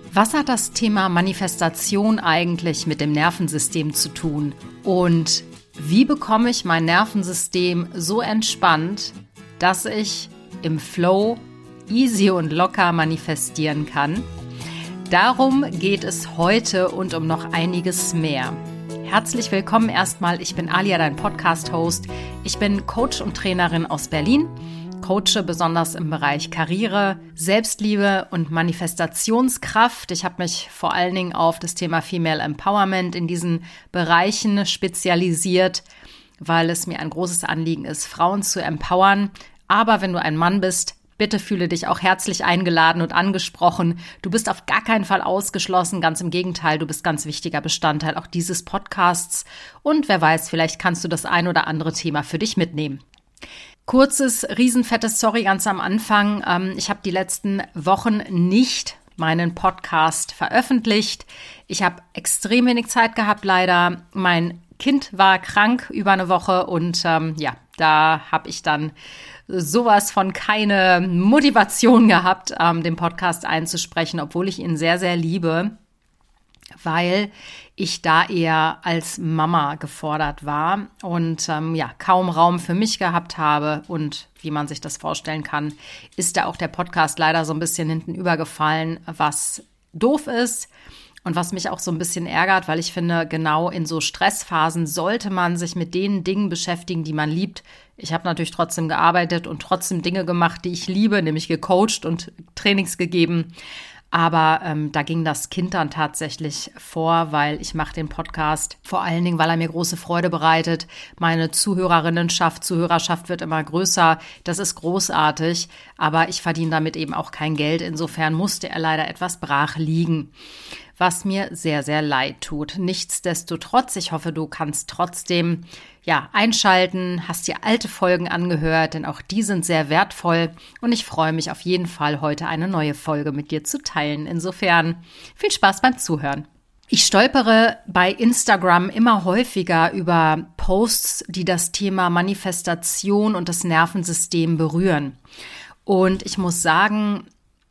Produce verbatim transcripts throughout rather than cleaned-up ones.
Was hat das Thema Manifestation eigentlich mit dem Nervensystem zu tun? Und wie bekomme ich mein Nervensystem so entspannt, dass ich im Flow easy und locker manifestieren kann? Darum geht es heute und um noch einiges mehr. Herzlich willkommen erstmal, ich bin Alia, dein Podcast-Host. Ich bin Coach und Trainerin aus Berlin, coache besonders im Bereich Karriere, Selbstliebe und Manifestationskraft. Ich habe mich vor allen Dingen auf das Thema Female Empowerment in diesen Bereichen spezialisiert, weil es mir ein großes Anliegen ist, Frauen zu empowern. Aber wenn du ein Mann bist, bitte fühle dich auch herzlich eingeladen und angesprochen. Du bist auf gar keinen Fall ausgeschlossen, ganz im Gegenteil, du bist ganz wichtiger Bestandteil auch dieses Podcasts. Und wer weiß, vielleicht kannst du das ein oder andere Thema für dich mitnehmen. Kurzes, riesenfettes Sorry ganz am Anfang. Ähm, ich habe die letzten Wochen nicht meinen Podcast veröffentlicht. Ich habe extrem wenig Zeit gehabt, leider. Mein Kind war krank über eine Woche und ähm, ja, da habe ich dann sowas von keine Motivation gehabt, ähm, den Podcast einzusprechen, obwohl ich ihn sehr, sehr liebe, weil ich da eher als Mama gefordert war und ähm, ja kaum Raum für mich gehabt habe. Und wie man sich das vorstellen kann, ist da auch der Podcast leider so ein bisschen hinten übergefallen, was doof ist. Und was mich auch so ein bisschen ärgert, weil ich finde, genau in so Stressphasen sollte man sich mit den Dingen beschäftigen, die man liebt. Ich habe natürlich trotzdem gearbeitet und trotzdem Dinge gemacht, die ich liebe, nämlich gecoacht und Trainings gegeben. Aber ähm, da ging das Kind dann tatsächlich vor, weil ich mache den Podcast vor allen Dingen, weil er mir große Freude bereitet. Meine Zuhörerinnenschaft, Zuhörerschaft wird immer größer. Das ist großartig, aber ich verdiene damit eben auch kein Geld. Insofern musste er leider etwas brach liegen, was mir sehr, sehr leid tut. Nichtsdestotrotz, ich hoffe, du kannst trotzdem ja einschalten, hast dir alte Folgen angehört, denn auch die sind sehr wertvoll und ich freue mich auf jeden Fall, heute eine neue Folge mit dir zu teilen. Insofern viel Spaß beim Zuhören. Ich stolpere bei Instagram immer häufiger über Posts, die das Thema Manifestation und das Nervensystem berühren. Und ich muss sagen,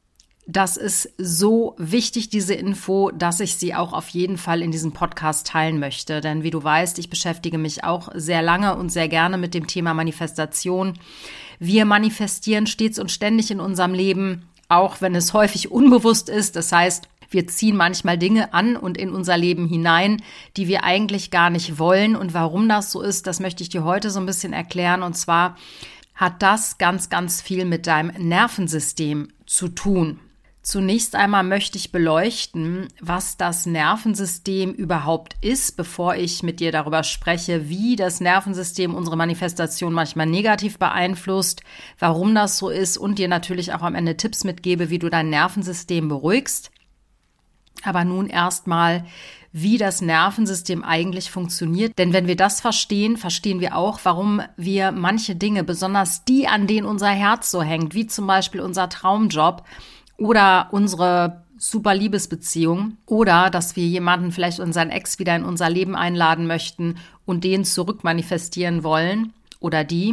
das ist so wichtig, diese Info, dass ich sie auch auf jeden Fall in diesem Podcast teilen möchte. Denn wie du weißt, ich beschäftige mich auch sehr lange und sehr gerne mit dem Thema Manifestation. Wir manifestieren stets und ständig in unserem Leben, auch wenn es häufig unbewusst ist. Das heißt, wir ziehen manchmal Dinge an und in unser Leben hinein, die wir eigentlich gar nicht wollen. Und warum das so ist, das möchte ich dir heute so ein bisschen erklären. Und zwar hat das ganz, ganz viel mit deinem Nervensystem zu tun. Zunächst einmal möchte ich beleuchten, was das Nervensystem überhaupt ist, bevor ich mit dir darüber spreche, wie das Nervensystem unsere Manifestation manchmal negativ beeinflusst, warum das so ist und dir natürlich auch am Ende Tipps mitgebe, wie du dein Nervensystem beruhigst. Aber nun erstmal, wie das Nervensystem eigentlich funktioniert. Denn wenn wir das verstehen, verstehen wir auch, warum wir manche Dinge, besonders die, an denen unser Herz so hängt, wie zum Beispiel unser Traumjob, oder unsere super Liebesbeziehung oder dass wir jemanden, vielleicht unseren Ex, wieder in unser Leben einladen möchten und den zurückmanifestieren wollen oder die.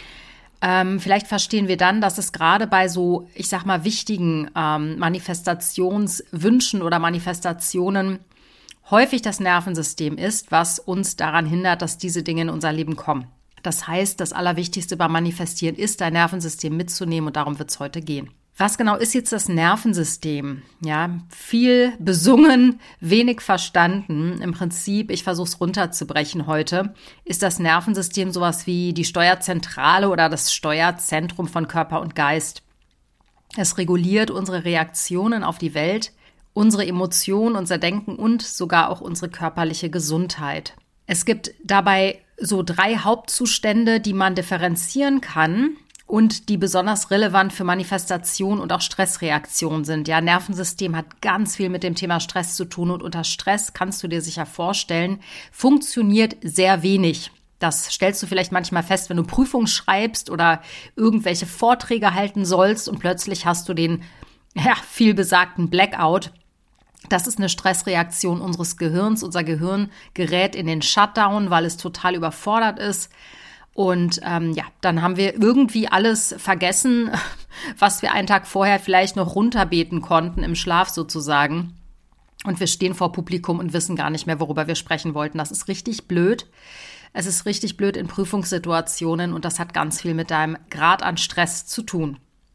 Ähm, vielleicht verstehen wir dann, dass es gerade bei so, ich sag mal, wichtigen ähm, Manifestationswünschen oder Manifestationen häufig das Nervensystem ist, was uns daran hindert, dass diese Dinge in unser Leben kommen. Das heißt, das Allerwichtigste beim Manifestieren ist, dein Nervensystem mitzunehmen und darum wird es heute gehen. Was genau ist jetzt das Nervensystem? Ja, viel besungen, wenig verstanden. Im Prinzip, ich versuche es runterzubrechen heute, ist das Nervensystem sowas wie die Steuerzentrale oder das Steuerzentrum von Körper und Geist. Es reguliert unsere Reaktionen auf die Welt, unsere Emotionen, unser Denken und sogar auch unsere körperliche Gesundheit. Es gibt dabei so drei Hauptzustände, die man differenzieren kann und die besonders relevant für Manifestation und auch Stressreaktion sind. Ja, Nervensystem hat ganz viel mit dem Thema Stress zu tun und unter Stress, kannst du dir sicher vorstellen, funktioniert sehr wenig. Das stellst du vielleicht manchmal fest, wenn du Prüfungen schreibst oder irgendwelche Vorträge halten sollst und plötzlich hast du den ja, viel besagten Blackout. Das ist eine Stressreaktion unseres Gehirns. Unser Gehirn gerät in den Shutdown, weil es total überfordert ist. Und ähm, ja, dann haben wir irgendwie alles vergessen, was wir einen Tag vorher vielleicht noch runterbeten konnten, im Schlaf sozusagen. Und wir stehen vor Publikum und wissen gar nicht mehr, worüber wir sprechen wollten. Das ist richtig blöd. Es ist richtig blöd in Prüfungssituationen und das hat ganz viel mit deinem Grad an Stress zu tun.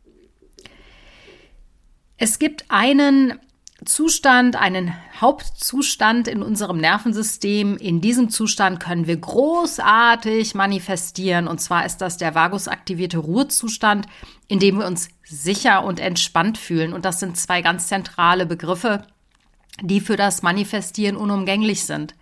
Es gibt einen Zustand, einen Hauptzustand in unserem Nervensystem. In diesem Zustand können wir großartig manifestieren. Und zwar ist das der vagusaktivierte Ruhezustand, in dem wir uns sicher und entspannt fühlen. Und das sind zwei ganz zentrale Begriffe, die für das Manifestieren unumgänglich sind.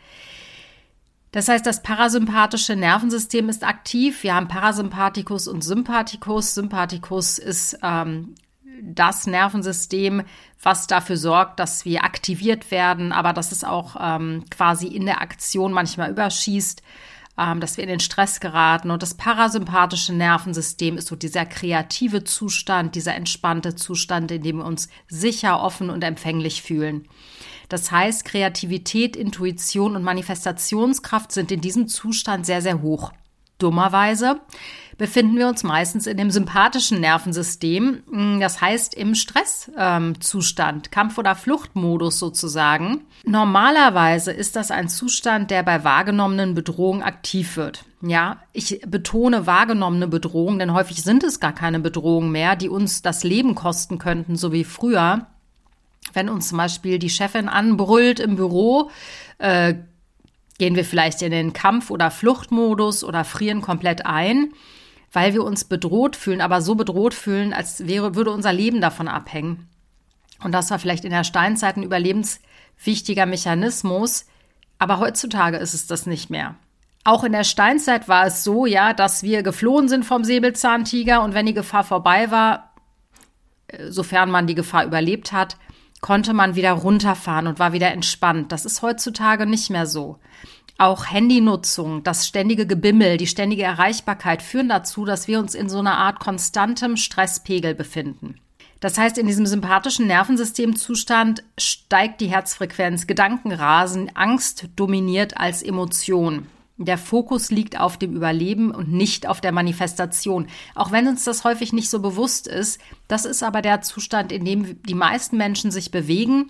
Das heißt, das parasympathische Nervensystem ist aktiv. Wir haben Parasympathikus und Sympathikus. Sympathikus ist ähm, das Nervensystem, was dafür sorgt, dass wir aktiviert werden, aber dass es auch ähm, quasi in der Aktion manchmal überschießt, ähm, dass wir in den Stress geraten. Und das parasympathische Nervensystem ist so dieser kreative Zustand, dieser entspannte Zustand, in dem wir uns sicher, offen und empfänglich fühlen. Das heißt, Kreativität, Intuition und Manifestationskraft sind in diesem Zustand sehr, sehr hoch. Dummerweise befinden wir uns meistens in dem sympathischen Nervensystem, das heißt im Stresszustand, ähm, Kampf- oder Fluchtmodus sozusagen. Normalerweise ist das ein Zustand, der bei wahrgenommenen Bedrohungen aktiv wird. Ja, ich betone wahrgenommene Bedrohungen, denn häufig sind es gar keine Bedrohungen mehr, die uns das Leben kosten könnten, so wie früher. Wenn uns zum Beispiel die Chefin anbrüllt im Büro, äh, gehen wir vielleicht in den Kampf- oder Fluchtmodus oder frieren komplett ein, weil wir uns bedroht fühlen, aber so bedroht fühlen, als wäre, würde unser Leben davon abhängen. Und das war vielleicht in der Steinzeit ein überlebenswichtiger Mechanismus, aber heutzutage ist es das nicht mehr. Auch in der Steinzeit war es so, ja, dass wir geflohen sind vom Säbelzahntiger und wenn die Gefahr vorbei war, sofern man die Gefahr überlebt hat, konnte man wieder runterfahren und war wieder entspannt. Das ist heutzutage nicht mehr so. Auch Handynutzung, das ständige Gebimmel, die ständige Erreichbarkeit führen dazu, dass wir uns in so einer Art konstantem Stresspegel befinden. Das heißt, in diesem sympathischen Nervensystemzustand steigt die Herzfrequenz, Gedanken rasen, Angst dominiert als Emotion. Der Fokus liegt auf dem Überleben und nicht auf der Manifestation. Auch wenn uns das häufig nicht so bewusst ist, das ist aber der Zustand, in dem die meisten Menschen sich bewegen.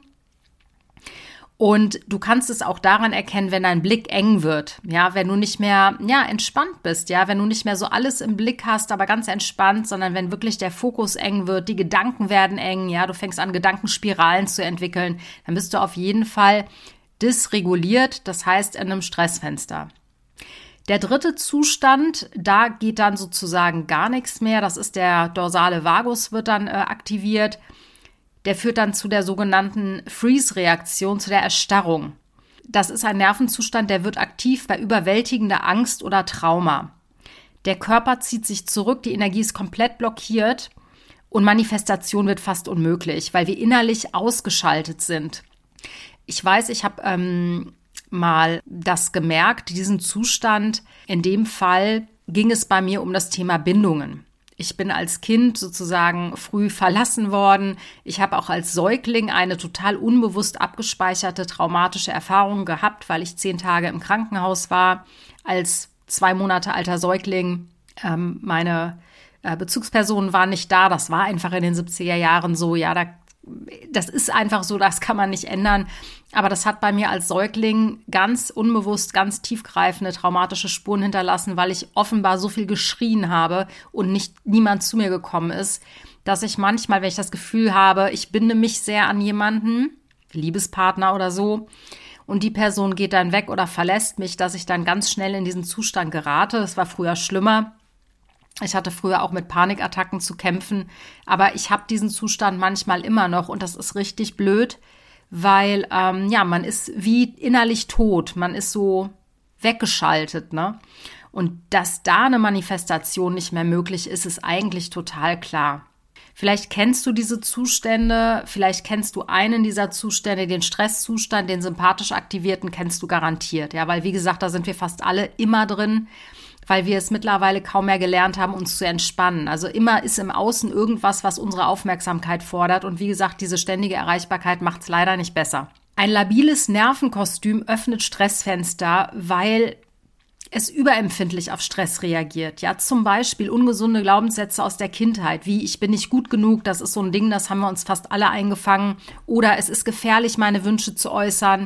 Und du kannst es auch daran erkennen, wenn dein Blick eng wird, ja, wenn du nicht mehr, ja, entspannt bist, ja, wenn du nicht mehr so alles im Blick hast, aber ganz entspannt, sondern wenn wirklich der Fokus eng wird, die Gedanken werden eng, ja, du fängst an, Gedankenspiralen zu entwickeln, dann bist du auf jeden Fall dysreguliert, das heißt in einem Stressfenster. Der dritte Zustand, da geht dann sozusagen gar nichts mehr. Das ist der dorsale Vagus, wird dann äh, aktiviert. Der führt dann zu der sogenannten Freeze-Reaktion, zu der Erstarrung. Das ist ein Nervenzustand, der wird aktiv bei überwältigender Angst oder Trauma. Der Körper zieht sich zurück, die Energie ist komplett blockiert und Manifestation wird fast unmöglich, weil wir innerlich ausgeschaltet sind. Ich weiß, ich habe ähm, mal das gemerkt, diesen Zustand. In dem Fall ging es bei mir um das Thema Bindungen. Ich bin als Kind sozusagen früh verlassen worden. Ich habe auch als Säugling eine total unbewusst abgespeicherte traumatische Erfahrung gehabt, weil ich zehn Tage im Krankenhaus war. Als zwei Monate alter Säugling, ähm, meine äh, Bezugspersonen waren nicht da. Das war einfach in den siebziger Jahren so. Ja, da Das ist einfach so, das kann man nicht ändern. Aber das hat bei mir als Säugling ganz unbewusst, ganz tiefgreifende traumatische Spuren hinterlassen, weil ich offenbar so viel geschrien habe und nicht niemand zu mir gekommen ist, dass ich manchmal, wenn ich das Gefühl habe, ich binde mich sehr an jemanden, Liebespartner oder so, und die Person geht dann weg oder verlässt mich, dass ich dann ganz schnell in diesen Zustand gerate. Das war früher schlimmer. Ich hatte früher auch mit Panikattacken zu kämpfen, aber ich habe diesen Zustand manchmal immer noch und das ist richtig blöd, weil ähm, ja, man ist wie innerlich tot, man ist so weggeschaltet, ne? Und dass da eine Manifestation nicht mehr möglich ist, ist eigentlich total klar. Vielleicht kennst du diese Zustände, vielleicht kennst du einen dieser Zustände, den Stresszustand, den sympathisch aktivierten kennst du garantiert, ja, weil wie gesagt, da sind wir fast alle immer drin, weil wir es mittlerweile kaum mehr gelernt haben, uns zu entspannen. Also immer ist im Außen irgendwas, was unsere Aufmerksamkeit fordert. Und wie gesagt, diese ständige Erreichbarkeit macht es leider nicht besser. Ein labiles Nervenkostüm öffnet Stressfenster, weil es überempfindlich auf Stress reagiert. Ja, zum Beispiel ungesunde Glaubenssätze aus der Kindheit, wie ich bin nicht gut genug, das ist so ein Ding, das haben wir uns fast alle eingefangen. Oder es ist gefährlich, meine Wünsche zu äußern.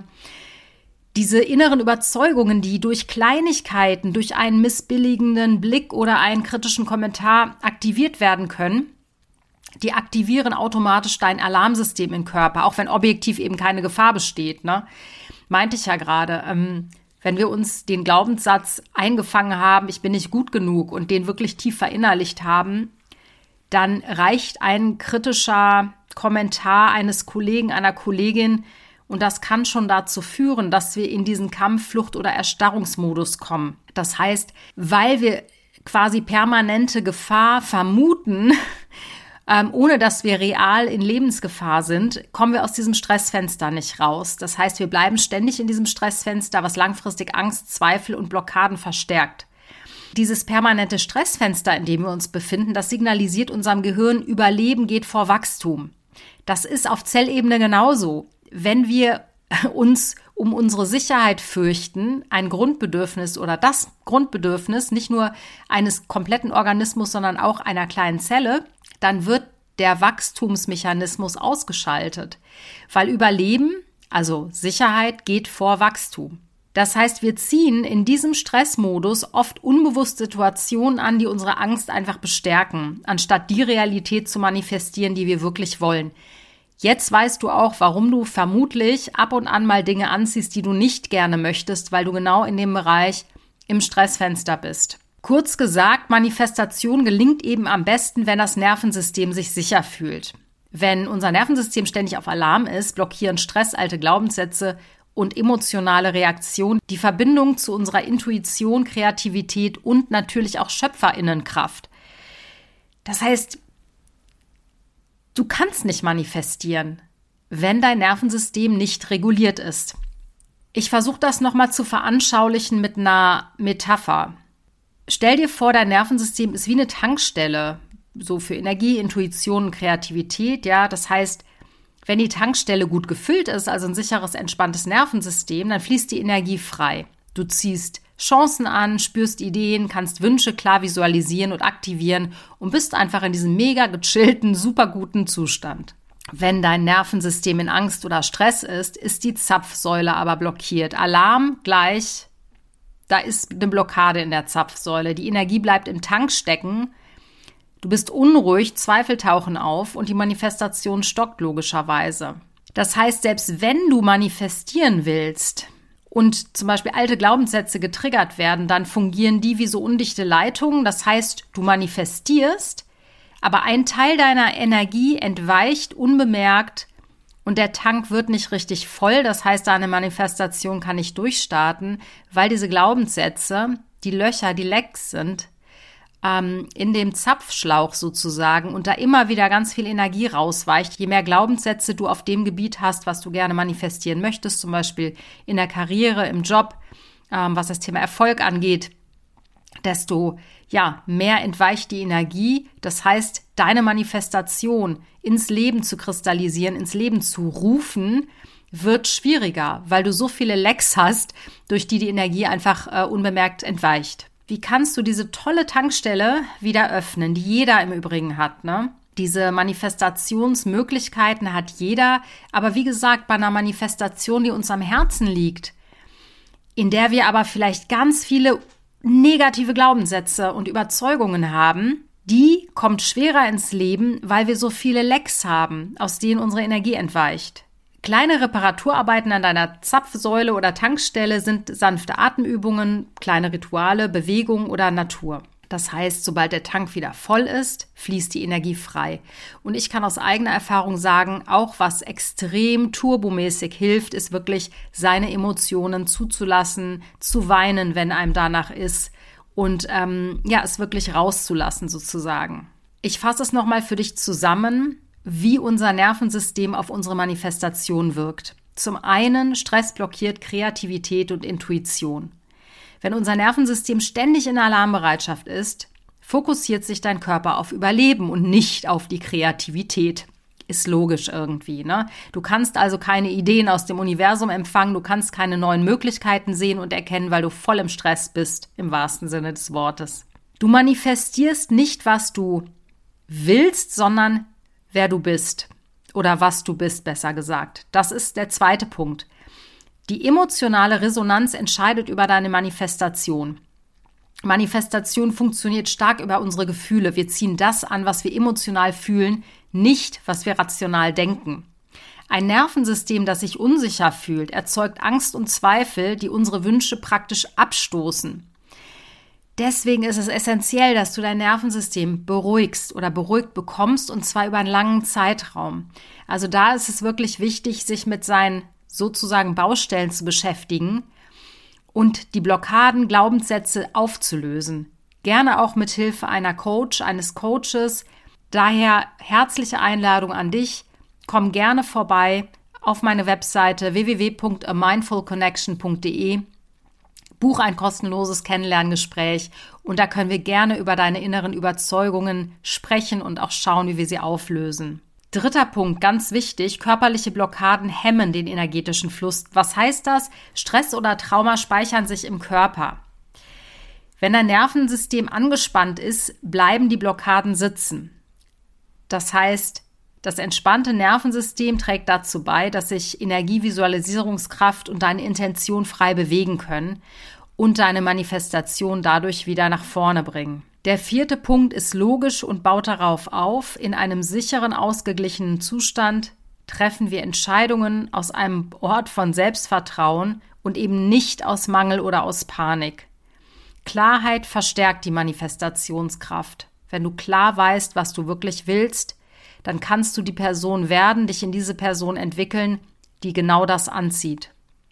Diese inneren Überzeugungen, die durch Kleinigkeiten, durch einen missbilligenden Blick oder einen kritischen Kommentar aktiviert werden können, die aktivieren automatisch dein Alarmsystem im Körper, auch wenn objektiv eben keine Gefahr besteht. Ne? Meinte ich ja gerade, ähm, wenn wir uns den Glaubenssatz eingefangen haben, ich bin nicht gut genug und den wirklich tief verinnerlicht haben, dann reicht ein kritischer Kommentar eines Kollegen, einer Kollegin und das kann schon dazu führen, dass wir in diesen Kampf-, Flucht- oder Erstarrungsmodus kommen. Das heißt, weil wir quasi permanente Gefahr vermuten, Ähm, ohne dass wir real in Lebensgefahr sind, kommen wir aus diesem Stressfenster nicht raus. Das heißt, wir bleiben ständig in diesem Stressfenster, was langfristig Angst, Zweifel und Blockaden verstärkt. Dieses permanente Stressfenster, in dem wir uns befinden, das signalisiert unserem Gehirn, Überleben geht vor Wachstum. Das ist auf Zellebene genauso. Wenn wir uns um unsere Sicherheit fürchten, ein Grundbedürfnis oder das Grundbedürfnis nicht nur eines kompletten Organismus, sondern auch einer kleinen Zelle, dann wird der Wachstumsmechanismus ausgeschaltet, weil Überleben, also Sicherheit, geht vor Wachstum. Das heißt, wir ziehen in diesem Stressmodus oft unbewusst Situationen an, die unsere Angst einfach bestärken, anstatt die Realität zu manifestieren, die wir wirklich wollen. Jetzt weißt du auch, warum du vermutlich ab und an mal Dinge anziehst, die du nicht gerne möchtest, weil du genau in dem Bereich im Stressfenster bist. Kurz gesagt, Manifestation gelingt eben am besten, wenn das Nervensystem sich sicher fühlt. Wenn unser Nervensystem ständig auf Alarm ist, blockieren Stress, alte Glaubenssätze und emotionale Reaktionen die Verbindung zu unserer Intuition, Kreativität und natürlich auch Schöpferinnenkraft. Das heißt, du kannst nicht manifestieren, wenn dein Nervensystem nicht reguliert ist. Ich versuche das nochmal zu veranschaulichen mit einer Metapher. Stell dir vor, dein Nervensystem ist wie eine Tankstelle, so für Energie, Intuition und Kreativität. Ja, das heißt, wenn die Tankstelle gut gefüllt ist, also ein sicheres, entspanntes Nervensystem, dann fließt die Energie frei. Du ziehst Chancen an, spürst Ideen, kannst Wünsche klar visualisieren und aktivieren und bist einfach in diesem mega gechillten, super guten Zustand. Wenn dein Nervensystem in Angst oder Stress ist, ist die Zapfsäule aber blockiert. Alarm gleich. Da ist eine Blockade in der Zapfsäule. Die Energie bleibt im Tank stecken. Du bist unruhig, Zweifel tauchen auf und die Manifestation stockt logischerweise. Das heißt, selbst wenn du manifestieren willst und zum Beispiel alte Glaubenssätze getriggert werden, dann fungieren die wie so undichte Leitungen. Das heißt, du manifestierst, aber ein Teil deiner Energie entweicht unbemerkt und der Tank wird nicht richtig voll, das heißt, deine Manifestation kann nicht durchstarten, weil diese Glaubenssätze, die Löcher, die Lecks sind, ähm, in dem Zapfschlauch sozusagen und da immer wieder ganz viel Energie rausweicht. Je mehr Glaubenssätze du auf dem Gebiet hast, was du gerne manifestieren möchtest, zum Beispiel in der Karriere, im Job, ähm, was das Thema Erfolg angeht, desto ja, mehr entweicht die Energie. Das heißt, deine Manifestation ins Leben zu kristallisieren, ins Leben zu rufen, wird schwieriger, weil du so viele Lecks hast, durch die die Energie einfach äh, unbemerkt entweicht. Wie kannst du diese tolle Tankstelle wieder öffnen, die jeder im Übrigen hat, ne? Diese Manifestationsmöglichkeiten hat jeder, aber wie gesagt, bei einer Manifestation, die uns am Herzen liegt, in der wir aber vielleicht ganz viele negative Glaubenssätze und Überzeugungen haben, die kommt schwerer ins Leben, weil wir so viele Lecks haben, aus denen unsere Energie entweicht. Kleine Reparaturarbeiten an deiner Zapfsäule oder Tankstelle sind sanfte Atemübungen, kleine Rituale, Bewegung oder Natur. Das heißt, sobald der Tank wieder voll ist, fließt die Energie frei. Und ich kann aus eigener Erfahrung sagen, auch was extrem turbomäßig hilft, ist wirklich, seine Emotionen zuzulassen, zu weinen, wenn einem danach ist und ähm, ja, es wirklich rauszulassen sozusagen. Ich fasse es nochmal für dich zusammen, wie unser Nervensystem auf unsere Manifestation wirkt. Zum einen Stress blockiert Kreativität und Intuition. Wenn unser Nervensystem ständig in Alarmbereitschaft ist, fokussiert sich dein Körper auf Überleben und nicht auf die Kreativität. Ist logisch irgendwie, ne? Du kannst also keine Ideen aus dem Universum empfangen, du kannst keine neuen Möglichkeiten sehen und erkennen, weil du voll im Stress bist, im wahrsten Sinne des Wortes. Du manifestierst nicht, was du willst, sondern wer du bist oder was du bist, besser gesagt. Das ist der zweite Punkt. Die emotionale Resonanz entscheidet über deine Manifestation. Manifestation funktioniert stark über unsere Gefühle. Wir ziehen das an, was wir emotional fühlen, nicht, was wir rational denken. Ein Nervensystem, das sich unsicher fühlt, erzeugt Angst und Zweifel, die unsere Wünsche praktisch abstoßen. Deswegen ist es essentiell, dass du dein Nervensystem beruhigst oder beruhigt bekommst, und zwar über einen langen Zeitraum. Also da ist es wirklich wichtig, sich mit seinen sozusagen Baustellen zu beschäftigen und die Blockaden, Glaubenssätze aufzulösen. Gerne auch mit Hilfe einer Coach, eines Coaches. Daher herzliche Einladung an dich. Komm gerne vorbei auf meine Webseite w w w punkt a mindful connection punkt d e. Buch ein kostenloses Kennenlerngespräch und da können wir gerne über deine inneren Überzeugungen sprechen und auch schauen, wie wir sie auflösen. Dritter Punkt, ganz wichtig, körperliche Blockaden hemmen den energetischen Fluss. Was heißt das? Stress oder Trauma speichern sich im Körper. Wenn dein Nervensystem angespannt ist, bleiben die Blockaden sitzen. Das heißt, das entspannte Nervensystem trägt dazu bei, dass sich Energie, Visualisierungskraft und deine Intention frei bewegen können und deine Manifestation dadurch wieder nach vorne bringen. Der vierte Punkt ist logisch und baut darauf auf. In einem sicheren, ausgeglichenen Zustand treffen wir Entscheidungen aus einem Ort von Selbstvertrauen und eben nicht aus Mangel oder aus Panik. Klarheit verstärkt die Manifestationskraft. Wenn du klar weißt, was du wirklich willst, dann kannst du die Person werden, dich in diese Person entwickeln, die genau das anzieht.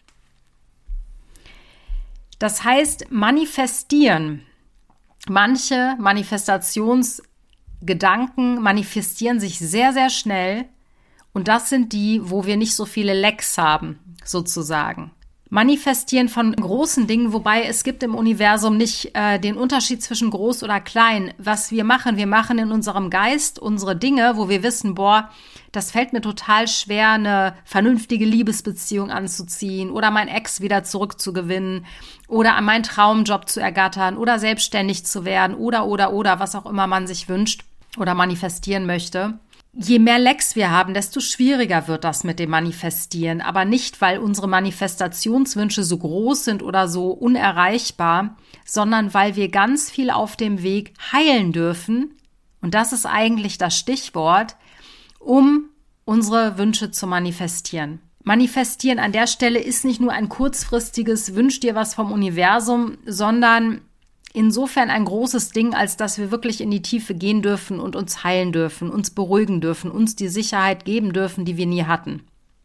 Das heißt, manifestieren. Manche Manifestationsgedanken manifestieren sich sehr, sehr schnell und das sind die, wo wir nicht so viele Lecks haben, sozusagen. Manifestieren von großen Dingen, wobei es gibt im Universum nicht äh, den Unterschied zwischen groß oder klein. Was wir machen, wir machen in unserem Geist unsere Dinge, wo wir wissen, boah, das fällt mir total schwer, eine vernünftige Liebesbeziehung anzuziehen oder mein Ex wieder zurückzugewinnen oder meinen Traumjob zu ergattern oder selbstständig zu werden oder, oder, oder, was auch immer man sich wünscht oder manifestieren möchte. Je mehr Lecks wir haben, desto schwieriger wird das mit dem Manifestieren. Aber nicht, weil unsere Manifestationswünsche so groß sind oder so unerreichbar, sondern weil wir ganz viel auf dem Weg heilen dürfen. Und das ist eigentlich das Stichwort, um unsere Wünsche zu manifestieren. Manifestieren an der Stelle ist nicht nur ein kurzfristiges Wünsch dir was vom Universum, sondern insofern ein großes Ding, als dass wir wirklich in die Tiefe gehen dürfen und uns heilen dürfen, uns beruhigen dürfen, uns die Sicherheit geben dürfen, die wir nie hatten.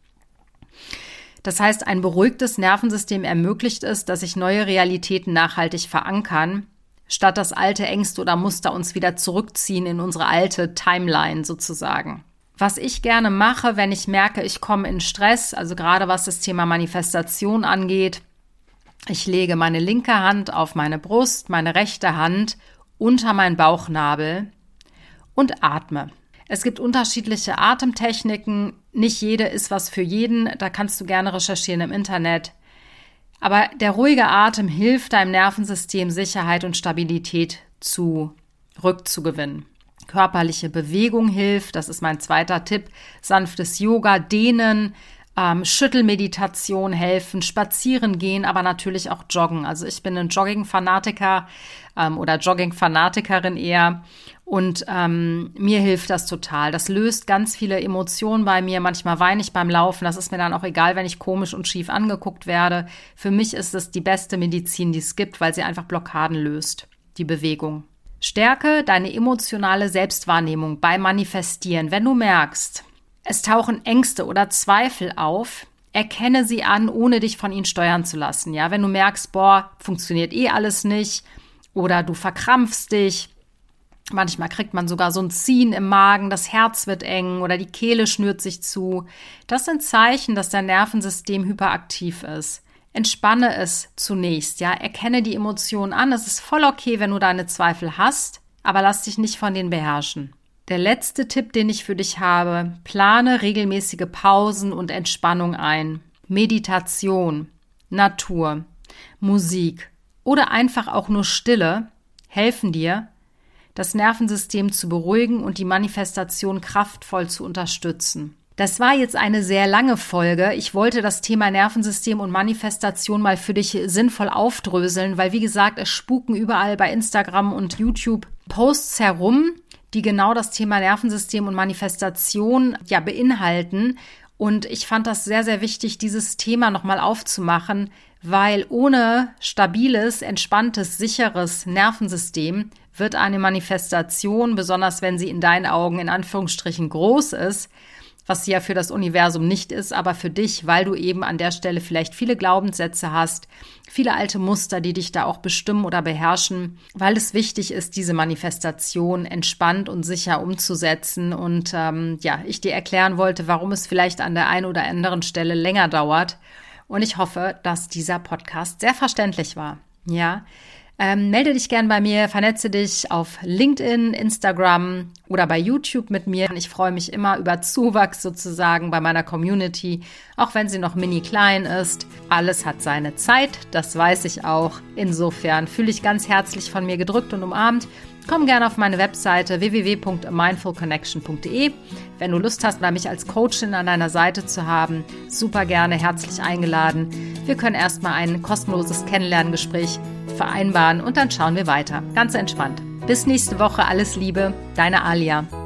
Das heißt, ein beruhigtes Nervensystem ermöglicht es, dass sich neue Realitäten nachhaltig verankern, statt dass alte Ängste oder Muster uns wieder zurückziehen in unsere alte Timeline sozusagen. Was ich gerne mache, wenn ich merke, ich komme in Stress, also gerade was das Thema Manifestation angeht, ich lege meine linke Hand auf meine Brust, meine rechte Hand unter meinen Bauchnabel und atme. Es gibt unterschiedliche Atemtechniken. Nicht jede ist was für jeden. Da kannst du gerne recherchieren im Internet. Aber der ruhige Atem hilft deinem Nervensystem, Sicherheit und Stabilität zurückzugewinnen. Körperliche Bewegung hilft. Das ist mein zweiter Tipp. Sanftes Yoga, Dehnen, Ähm, Schüttelmeditation helfen, spazieren gehen, aber natürlich auch joggen. Also ich bin ein Jogging-Fanatiker ähm, oder Jogging-Fanatikerin eher und ähm, mir hilft das total. Das löst ganz viele Emotionen bei mir. Manchmal weine ich beim Laufen. Das ist mir dann auch egal, wenn ich komisch und schief angeguckt werde. Für mich ist es die beste Medizin, die es gibt, weil sie einfach Blockaden löst, die Bewegung. Stärke deine emotionale Selbstwahrnehmung beim Manifestieren. Wenn du merkst, es tauchen Ängste oder Zweifel auf, erkenne sie an, ohne dich von ihnen steuern zu lassen. Ja, wenn du merkst, boah, funktioniert eh alles nicht oder du verkrampfst dich, manchmal kriegt man sogar so ein Ziehen im Magen, das Herz wird eng oder die Kehle schnürt sich zu. Das sind Zeichen, dass dein Nervensystem hyperaktiv ist. Entspanne es zunächst, ja, erkenne die Emotionen an. Es ist voll okay, wenn du deine Zweifel hast, aber lass dich nicht von denen beherrschen. Der letzte Tipp, den ich für dich habe: Plane regelmäßige Pausen und Entspannung ein. Meditation, Natur, Musik oder einfach auch nur Stille helfen dir, das Nervensystem zu beruhigen und die Manifestation kraftvoll zu unterstützen. Das war jetzt eine sehr lange Folge. Ich wollte das Thema Nervensystem und Manifestation mal für dich sinnvoll aufdröseln, weil, wie gesagt, es spuken überall bei Instagram und YouTube Posts herum, die genau das Thema Nervensystem und Manifestation ja beinhalten. Und ich fand das sehr, sehr wichtig, dieses Thema nochmal aufzumachen, weil ohne stabiles, entspanntes, sicheres Nervensystem wird eine Manifestation, besonders wenn sie in deinen Augen in Anführungsstrichen groß ist, was sie ja für das Universum nicht ist, aber für dich, weil du eben an der Stelle vielleicht viele Glaubenssätze hast, viele alte Muster, die dich da auch bestimmen oder beherrschen, weil es wichtig ist, diese Manifestation entspannt und sicher umzusetzen. Und ähm, ja, ich dir erklären wollte, warum es vielleicht an der einen oder anderen Stelle länger dauert. Und ich hoffe, dass dieser Podcast sehr verständlich war. Ja. Ähm, melde dich gern bei mir, vernetze dich auf LinkedIn, Instagram oder bei YouTube mit mir. Ich freue mich immer über Zuwachs sozusagen bei meiner Community, auch wenn sie noch mini klein ist. Alles hat seine Zeit, das weiß ich auch. Insofern fühle ich ganz herzlich von mir gedrückt und umarmt. Komm gerne auf meine Webseite w w w punkt a mindful connection punkt d e. Wenn du Lust hast, mich als Coachin an deiner Seite zu haben, super gerne, herzlich eingeladen. Wir können erstmal ein kostenloses Kennenlerngespräch vereinbaren und dann schauen wir weiter. Ganz entspannt. Bis nächste Woche. Alles Liebe. Deine Alia.